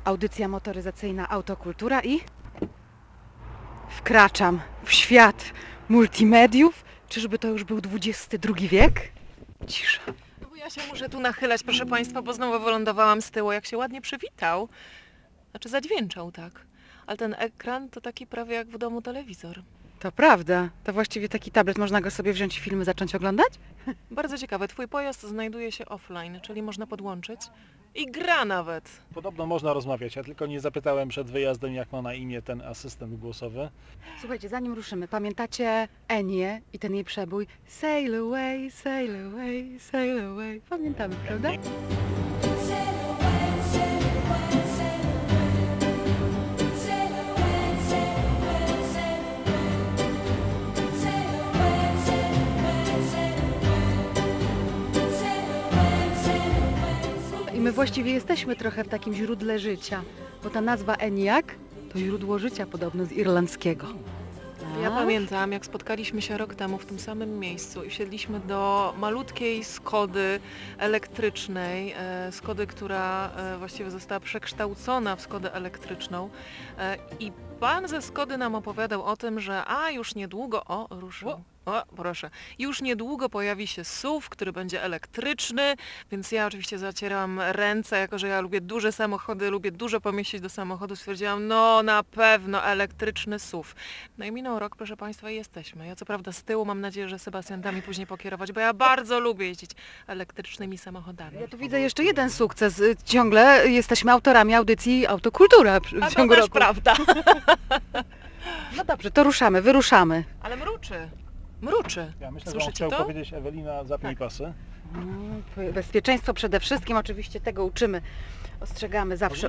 Audycja motoryzacyjna Autokultura i wkraczam w świat multimediów. Czyżby to już był XXI wiek? Cisza. No bo ja się muszę tu nachylać, proszę Państwa, bo znowu wylądowałam z tyłu, jak się ładnie przywitał. Znaczy zadźwięczał tak. Ale ten ekran to taki prawie jak w domu telewizor. To prawda. To właściwie taki tablet, można go sobie wziąć i filmy zacząć oglądać? Bardzo ciekawe, Twój pojazd znajduje się offline, czyli można podłączyć i gra nawet. Podobno można rozmawiać, ja tylko nie zapytałem przed wyjazdem, jak ma na imię ten asystent głosowy. Słuchajcie, zanim ruszymy, pamiętacie Enię i ten jej przebój? Sail away, sail away, sail away. Pamiętamy, prawda? I my właściwie jesteśmy trochę w takim źródle życia, bo ta nazwa ENIAC to źródło życia podobno z irlandzkiego. Ja pamiętam, jak spotkaliśmy się rok temu w tym samym miejscu i wsiedliśmy do malutkiej Skody elektrycznej, Skody, która właściwie została przekształcona w Skodę elektryczną i pan ze Skody nam opowiadał o tym, że już niedługo, ruszył. O, proszę. Już niedługo pojawi się SUV, który będzie elektryczny, więc ja oczywiście zacieram ręce, jako że ja lubię duże samochody, lubię dużo pomieścić do samochodu, stwierdziłam, no na pewno elektryczny SUV. No i minął rok, proszę Państwa, i jesteśmy. Ja co prawda z tyłu, mam nadzieję, że Sebastian da mi później pokierować, bo ja bardzo lubię jeździć elektrycznymi samochodami. Ja tu widzę jeszcze jeden sukces. Ciągle jesteśmy autorami audycji Autokultura w A ciągu to też roku. prawda. No dobrze, to ruszamy, wyruszamy. Ale mruczy. Mruczy. Ja myślę, że on Słyszycie chciał to? powiedzieć, Ewelina, zapnij pasy. Bezpieczeństwo przede wszystkim, oczywiście tego uczymy, ostrzegamy zawsze.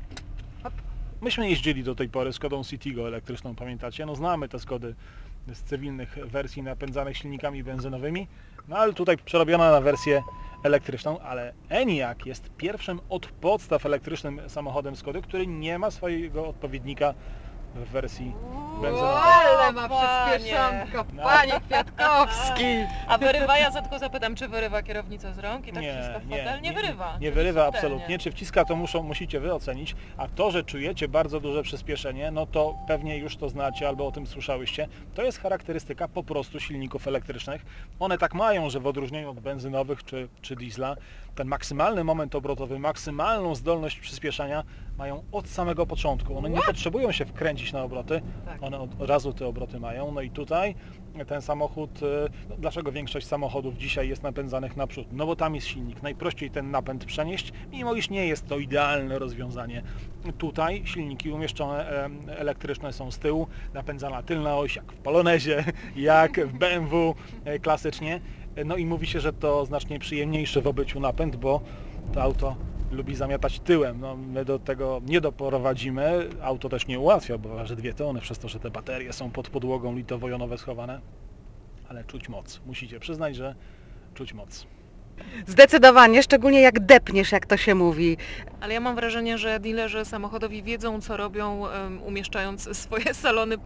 Myśmy jeździli do tej pory Skodą Citigo elektryczną, pamiętacie? No znamy te Skody z cywilnych wersji napędzanych silnikami benzynowymi, no ale tutaj przerobiona na wersję elektryczną, ale ENIAC jest pierwszym od podstaw elektrycznym samochodem Skody, który nie ma swojego odpowiednika w wersji benzynowej. Ale ma Panie. przyspieszonko, panie Kwiatkowski! A wyrywa, ja za tylko zapytam, czy wyrywa kierownicę z rąk i tak wciska w fotel? Nie wyrywa. Nie wyrywa Subtelnie. absolutnie. Czy wciska, to musicie wy ocenić, a to, że czujecie bardzo duże przyspieszenie, no to pewnie już to znacie albo o tym słyszałyście. To jest charakterystyka po prostu silników elektrycznych. One tak mają, że w odróżnieniu od benzynowych czy diesla, ten maksymalny moment obrotowy, maksymalną zdolność przyspieszania mają od samego początku. One nie potrzebują się wkręcić na obroty, Tak. one od razu te obroty mają. No i tutaj ten samochód, dlaczego większość samochodów dzisiaj jest napędzanych naprzód? No bo tam jest silnik, najprościej ten napęd przenieść, mimo iż nie jest to idealne rozwiązanie. Tutaj silniki umieszczone elektryczne są z tyłu, napędzana tylna oś, jak w Polonezie, jak w BMW klasycznie. No i mówi się, że to znacznie przyjemniejszy w obyciu napęd, bo to auto lubi zamiatać tyłem. No, my do tego nie doprowadzimy, auto też nie ułatwia, bo waży 2 tony przez to, że te baterie są pod podłogą litowo-jonowe schowane, ale czuć moc. Musicie przyznać, że czuć moc. Zdecydowanie, szczególnie jak depniesz, jak to się mówi. Ale ja mam wrażenie, że dealerzy samochodowi wiedzą, co robią, umieszczając swoje salony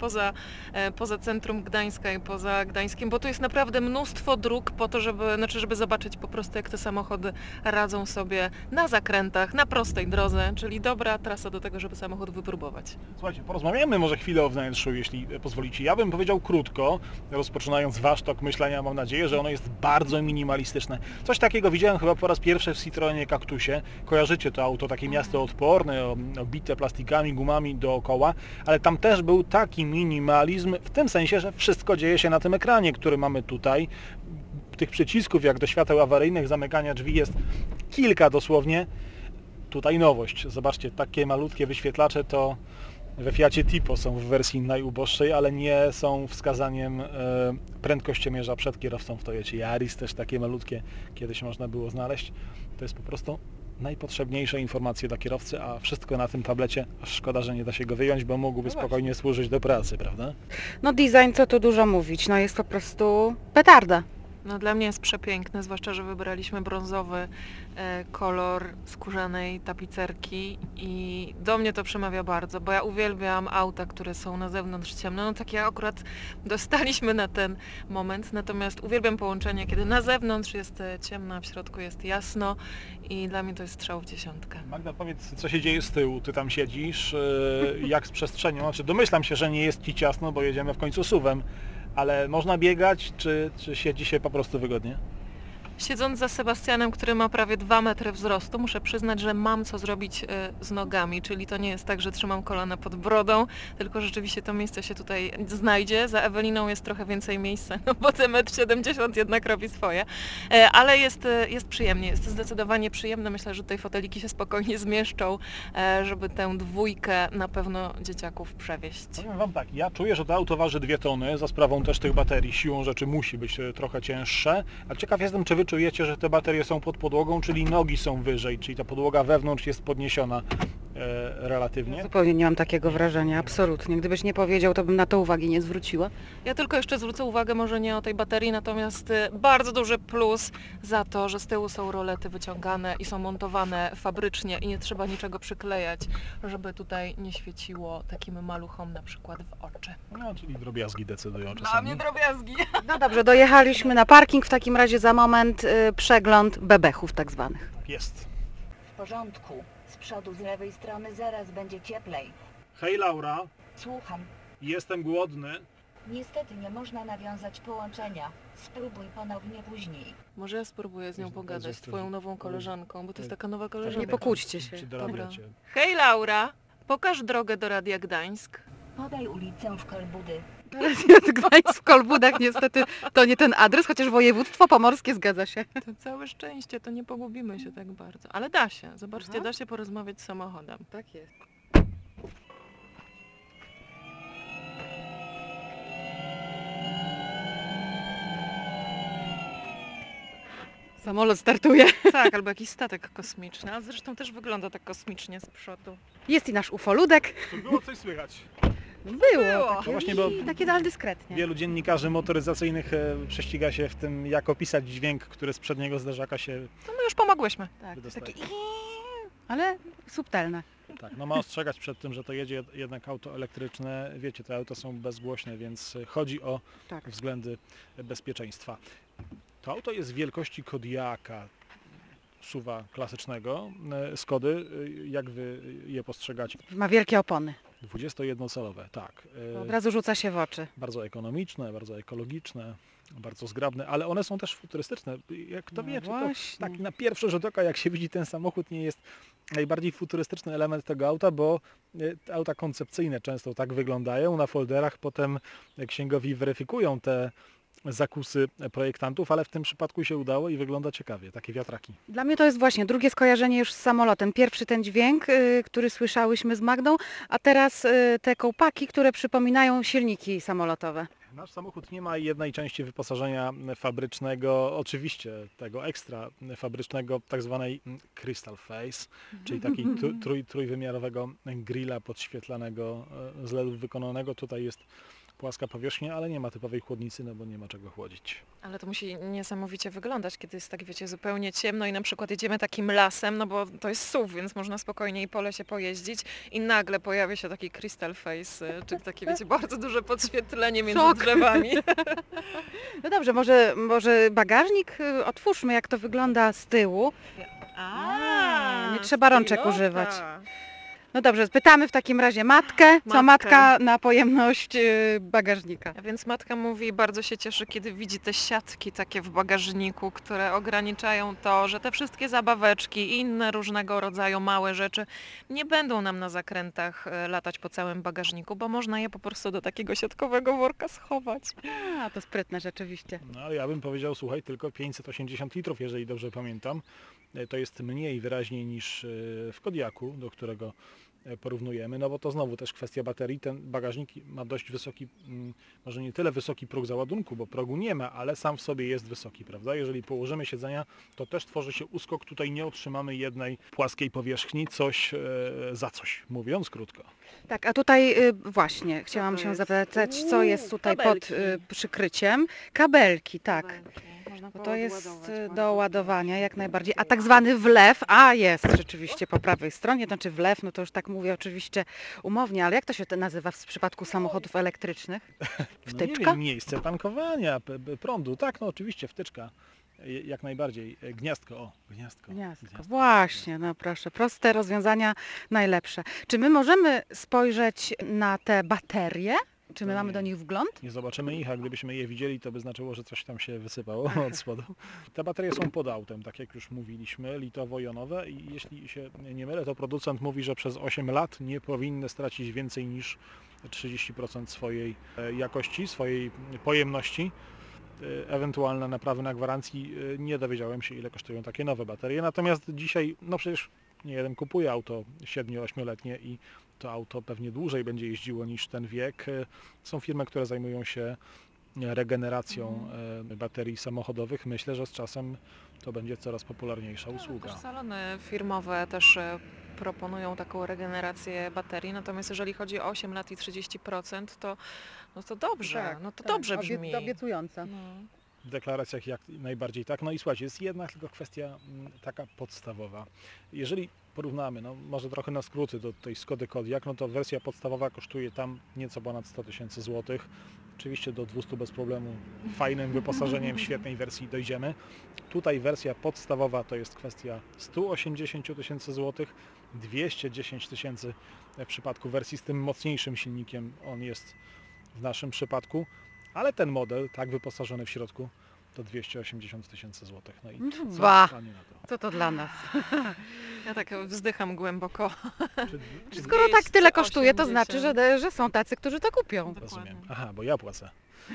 poza centrum Gdańska i poza Gdańskiem, bo tu jest naprawdę mnóstwo dróg po to, żeby zobaczyć po prostu, jak te samochody radzą sobie na zakrętach, na prostej drodze, czyli dobra trasa do tego, żeby samochód wypróbować. Słuchajcie, porozmawiamy może chwilę o wnętrzu, jeśli pozwolicie. Ja bym powiedział krótko, rozpoczynając wasz tok myślenia, mam nadzieję, że ono jest bardzo minimalistyczne. Coś takiego widziałem chyba po raz pierwszy w Citroenie Cactusie. Kojarzycie to auto, takie miasto odporne, obite plastikami, gumami dookoła, ale tam też był taki minimalizm, w tym sensie, że wszystko dzieje się na tym ekranie, który mamy tutaj. Tych przycisków, jak do świateł awaryjnych, zamykania drzwi jest kilka dosłownie. Tutaj nowość. Zobaczcie, takie malutkie wyświetlacze to we Fiacie Tipo są w wersji najuboższej, ale nie są wskazaniem prędkościomierza przed kierowcą w Toyocie Yaris, też takie malutkie kiedyś można było znaleźć. To jest po prostu najpotrzebniejsze informacje dla kierowcy, a wszystko na tym tablecie, aż szkoda, że nie da się go wyjąć, bo mógłby spokojnie służyć do pracy, prawda? No design, co tu dużo mówić, no jest po prostu petarda. No dla mnie jest przepiękny, zwłaszcza, że wybraliśmy brązowy kolor skórzanej tapicerki i do mnie to przemawia bardzo, bo ja uwielbiam auta, które są na zewnątrz ciemne, no takie akurat dostaliśmy na ten moment, natomiast uwielbiam połączenie, kiedy na zewnątrz jest ciemno, a w środku jest jasno i dla mnie to jest strzał w dziesiątkę. Magda, powiedz, co się dzieje z tyłu? Ty tam siedzisz, jak z przestrzenią? Znaczy, domyślam się, że nie jest ci ciasno, bo jedziemy w końcu SUV-em, ale można biegać, czy siedzi się po prostu wygodnie? Siedząc za Sebastianem, który ma prawie 2 metry wzrostu, muszę przyznać, że mam co zrobić z nogami, czyli to nie jest tak, że trzymam kolana pod brodą, tylko rzeczywiście to miejsce się tutaj znajdzie. Za Eweliną jest trochę więcej miejsca, no bo ten 1,70 m jednak robi swoje, ale jest przyjemnie, jest zdecydowanie przyjemne. Myślę, że tutaj foteliki się spokojnie zmieszczą, żeby tę dwójkę na pewno dzieciaków przewieźć. Powiem wam tak, ja czuję, że to auto waży 2 tony, za sprawą też tych baterii, siłą rzeczy musi być trochę cięższe, a ciekaw jestem, czy wy czujecie, że te baterie są pod podłogą, czyli nogi są wyżej, czyli ta podłoga wewnątrz jest podniesiona relatywnie. Zupełnie nie mam takiego wrażenia, absolutnie. Gdybyś nie powiedział, to bym na to uwagi nie zwróciła. Ja tylko jeszcze zwrócę uwagę może nie o tej baterii, natomiast bardzo duży plus za to, że z tyłu są rolety wyciągane i są montowane fabrycznie i nie trzeba niczego przyklejać, żeby tutaj nie świeciło takim maluchom na przykład w oczy. No, czyli drobiazgi decydują Dla czasami. mnie drobiazgi. No dobrze, dojechaliśmy na parking, w takim razie za moment przegląd bebechów tak zwanych. Tak jest. W porządku. Z przodu, z lewej strony zaraz będzie cieplej. Hej Laura, Słucham. jestem głodny. Niestety nie można nawiązać połączenia. Spróbuj ponownie później. Może ja spróbuję z nią Jezu, pogadać, Jezu, z twoją nową koleżanką, bo to jest taka nowa Nie koleżanka. pokłóćcie się. Czy dorabiacie? Hej Laura, pokaż drogę do Radia Gdańsk. Podaj ulicę w Kolbudy. Gdańsk w Kolbudach niestety to nie ten adres, chociaż województwo pomorskie zgadza się. To całe szczęście, to nie pogubimy się tak bardzo. Ale da się, zobaczcie, Aha. da się porozmawiać z samochodem. Tak jest. Samolot startuje. Tak, albo jakiś statek kosmiczny, a zresztą też wygląda tak kosmicznie z przodu. Jest i nasz ufoludek. To było coś słychać. Było. No właśnie, bo Takie ale dyskretnie. wielu dziennikarzy motoryzacyjnych prześciga się w tym, jak opisać dźwięk, który z przedniego zderzaka się No my już pomogłyśmy. Tak, wydostaje. takie ale subtelne. Tak, no ma ostrzegać przed tym, że to jedzie jednak auto elektryczne. Wiecie, te auta są bezgłośne, więc chodzi o Tak. względy bezpieczeństwa. To auto jest wielkości Kodiaka, SUV-a klasycznego, Skody. Jak wy je postrzegacie? Ma wielkie opony. 21-calowe, tak. Od razu rzuca się w oczy. Bardzo ekonomiczne, bardzo ekologiczne, bardzo zgrabne, ale one są też futurystyczne. Jak kto No wie, czy to właśnie. tak na pierwszy rzut oka, jak się widzi ten samochód, nie jest najbardziej futurystyczny element tego auta, bo te auta koncepcyjne często tak wyglądają na folderach, potem księgowi weryfikują te zakusy projektantów, ale w tym przypadku się udało i wygląda ciekawie, takie wiatraki. Dla mnie to jest właśnie drugie skojarzenie już z samolotem. Pierwszy ten dźwięk, który słyszałyśmy z Magdą, a teraz te kołpaki, które przypominają silniki samolotowe. Nasz samochód nie ma jednej części wyposażenia fabrycznego, oczywiście tego ekstra fabrycznego, tak zwanej crystal face, czyli takiej trójwymiarowego grilla podświetlanego z LEDów wykonanego. Tutaj jest płaska powierzchnia, ale nie ma typowej chłodnicy, no bo nie ma czego chłodzić. Ale to musi niesamowicie wyglądać, kiedy jest tak, wiecie, zupełnie ciemno i na przykład jedziemy takim lasem, no bo to jest SUV, więc można spokojnie i po lesie pojeździć i nagle pojawia się taki crystal face, czyli takie, wiecie, bardzo duże podświetlenie między Szok. drzewami. No dobrze, może bagażnik otwórzmy, jak to wygląda z tyłu. Nie trzeba rączek pilota. używać. No dobrze, pytamy w takim razie matkę, co Matkę. matka na pojemność bagażnika. A więc matka mówi, bardzo się cieszy, kiedy widzi te siatki takie w bagażniku, które ograniczają to, że te wszystkie zabaweczki i inne różnego rodzaju małe rzeczy nie będą nam na zakrętach latać po całym bagażniku, bo można je po prostu do takiego siatkowego worka schować. A, to sprytne rzeczywiście. No ale ja bym powiedział, słuchaj, tylko 580 litrów, jeżeli dobrze pamiętam. To jest mniej wyraźniej niż w Kodiaku, do którego porównujemy, no bo to znowu też kwestia baterii. Ten bagażnik ma dość wysoki, może nie tyle wysoki próg załadunku, bo progu nie ma, ale sam w sobie jest wysoki, prawda? Jeżeli położymy siedzenia, to też tworzy się uskok, tutaj nie otrzymamy jednej płaskiej powierzchni, coś za coś, mówiąc krótko. Tak, a tutaj właśnie chciałam to się jest? zapytać, co jest tutaj pod Kabelki. przykryciem. Kabelki, tak. Bo to jest do ładowania jak najbardziej. A tak zwany wlew, a jest rzeczywiście po prawej stronie, to znaczy wlew, no to już tak mówię oczywiście umownie, ale jak to się to nazywa w przypadku samochodów elektrycznych? No nie Wtyczka? wiem, miejsce tankowania prądu, tak, no oczywiście, wtyczka. Jak najbardziej. Gniazdko, o, gniazdko. Gniazdko. Właśnie, no proszę, proste rozwiązania najlepsze. Czy my możemy spojrzeć na te baterie? Czy my To mamy nie. do nich wgląd? Nie zobaczymy ich, a gdybyśmy je widzieli, to by znaczyło, że coś tam się wysypało od spodu. Te baterie są pod autem, tak jak już mówiliśmy, litowo-jonowe i jeśli się nie mylę, to producent mówi, że przez 8 lat nie powinny stracić więcej niż 30% swojej jakości, swojej pojemności. Ewentualne naprawy na gwarancji, nie dowiedziałem się, ile kosztują takie nowe baterie. Natomiast dzisiaj, no przecież nie jeden kupuje auto 7-8-letnie i to auto pewnie dłużej będzie jeździło niż ten wiek. Są firmy, które zajmują się regeneracją baterii samochodowych. Myślę, że z czasem to będzie coraz popularniejsza usługa. Też salony firmowe też proponują taką regenerację baterii, natomiast jeżeli chodzi o 8 lat i 30%, to no to dobrze, no to dobrze brzmi. Obiecująco. No. W deklaracjach jak najbardziej tak. No i słuchajcie, jest jedna tylko kwestia taka podstawowa. Jeżeli porównamy, no może trochę na skróty do tej Skody Kodiaq, no to wersja podstawowa kosztuje tam nieco ponad 100 tysięcy złotych. Oczywiście do 200 bez problemu, fajnym wyposażeniem, w świetnej wersji dojdziemy. Tutaj wersja podstawowa to jest kwestia 180 tysięcy złotych, 210 tysięcy w przypadku wersji z tym mocniejszym silnikiem, on jest w naszym przypadku. Ale ten model, tak wyposażony w środku, to 280 tysięcy złotych. No i co Ba. Pani na to? Co to dla nas? Ja tak wzdycham głęboko. Czy Skoro tak tyle kosztuje, to 280. znaczy, że są tacy, którzy to kupią. rozumiem. Aha, bo ja płacę.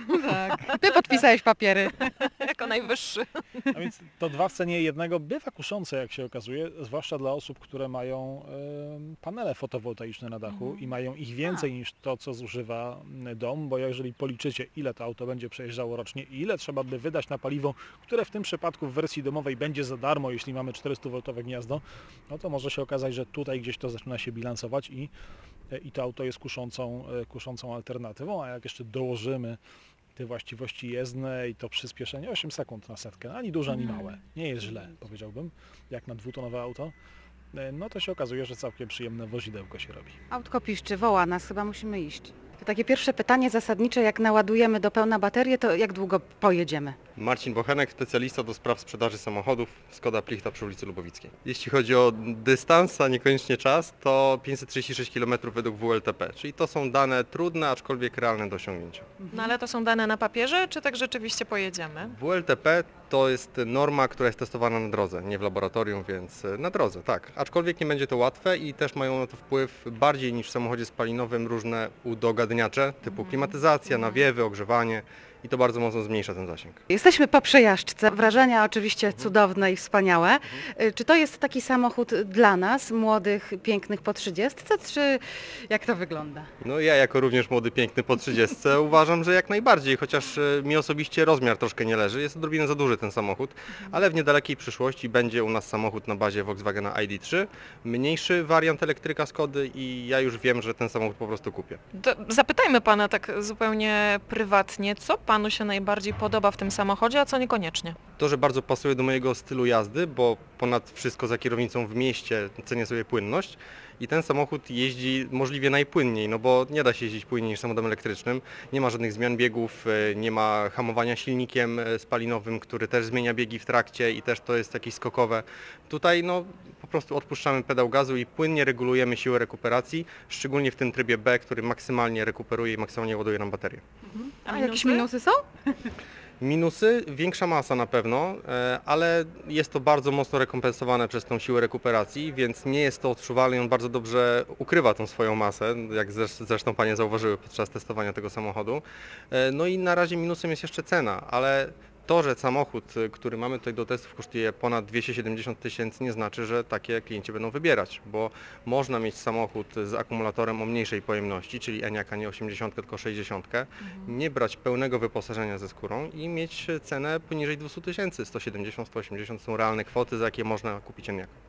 Tak. Ty podpisałeś papiery. Jako najwyższy. A więc to dwa w cenie jednego bywa kuszące, jak się okazuje, zwłaszcza dla osób, które mają panele fotowoltaiczne na dachu i mają ich więcej niż to, co zużywa dom, bo jeżeli policzycie, ile to auto będzie przejeżdżało rocznie i ile trzeba by wydać na paliwo, które w tym przypadku w wersji domowej będzie za darmo, jeśli mamy 400V gniazdo, no to może się okazać, że tutaj gdzieś to zaczyna się bilansować i to auto jest kuszącą alternatywą, a jak jeszcze dołożymy te właściwości jezdne i to przyspieszenie 8 sekund na setkę, ani duże, ani małe. Nie jest źle, powiedziałbym, jak na dwutonowe auto. No to się okazuje, że całkiem przyjemne wozidełko się robi. Autko piszczy, woła nas, chyba musimy iść. To takie pierwsze pytanie zasadnicze, jak naładujemy do pełna baterię, to jak długo pojedziemy? Marcin Bochenek, specjalista do spraw sprzedaży samochodów, Skoda Plichta przy ulicy Lubowickiej. Jeśli chodzi o dystans, a niekoniecznie czas, to 536 km według WLTP, czyli to są dane trudne, aczkolwiek realne do osiągnięcia. No ale to są dane na papierze, czy tak rzeczywiście pojedziemy? WLTP to jest norma, która jest testowana na drodze, nie w laboratorium, więc na drodze, tak. Aczkolwiek nie będzie to łatwe i też mają na to wpływ bardziej niż w samochodzie spalinowym różne udogadniacze typu klimatyzacja, nawiewy, ogrzewanie i to bardzo mocno zmniejsza ten zasięg. Jesteśmy po przejażdżce. Wrażenia oczywiście cudowne i wspaniałe. Czy to jest taki samochód dla nas, młodych, pięknych po 30, czy jak to wygląda? No ja jako również młody, piękny po 30 uważam, że jak najbardziej, chociaż mi osobiście rozmiar troszkę nie leży, jest odrobinę za duży ten samochód, ale w niedalekiej przyszłości będzie u nas samochód na bazie Volkswagena ID3, mniejszy wariant elektryka Skody i ja już wiem, że ten samochód po prostu kupię. Zapytajmy pana tak zupełnie prywatnie, co panu się najbardziej podoba w tym samochodzie, a co niekoniecznie? To, że bardzo pasuje do mojego stylu jazdy, bo ponad wszystko za kierownicą w mieście cenię sobie płynność i ten samochód jeździ możliwie najpłynniej, no bo nie da się jeździć płynniej niż samochodem elektrycznym. Nie ma żadnych zmian biegów, nie ma hamowania silnikiem spalinowym, który też zmienia biegi w trakcie i też to jest jakieś skokowe. Tutaj no po prostu odpuszczamy pedał gazu i płynnie regulujemy siłę rekuperacji, szczególnie w tym trybie B, który maksymalnie rekuperuje i maksymalnie ładuje nam baterię. A jakieś minusy są? Minusy, większa masa na pewno, ale jest to bardzo mocno rekompensowane przez tą siłę rekuperacji, więc nie jest to odczuwalne i on bardzo dobrze ukrywa tą swoją masę, jak zresztą Panie zauważyły podczas testowania tego samochodu. No i na razie minusem jest jeszcze cena, ale to, że samochód, który mamy tutaj do testów kosztuje ponad 270 tysięcy, nie znaczy, że takie klienci będą wybierać, bo można mieć samochód z akumulatorem o mniejszej pojemności, czyli Enyaq, a nie 80, tylko 60, nie brać pełnego wyposażenia ze skórą i mieć cenę poniżej 200 tysięcy, 170, 180 są realne kwoty, za jakie można kupić Enyaq.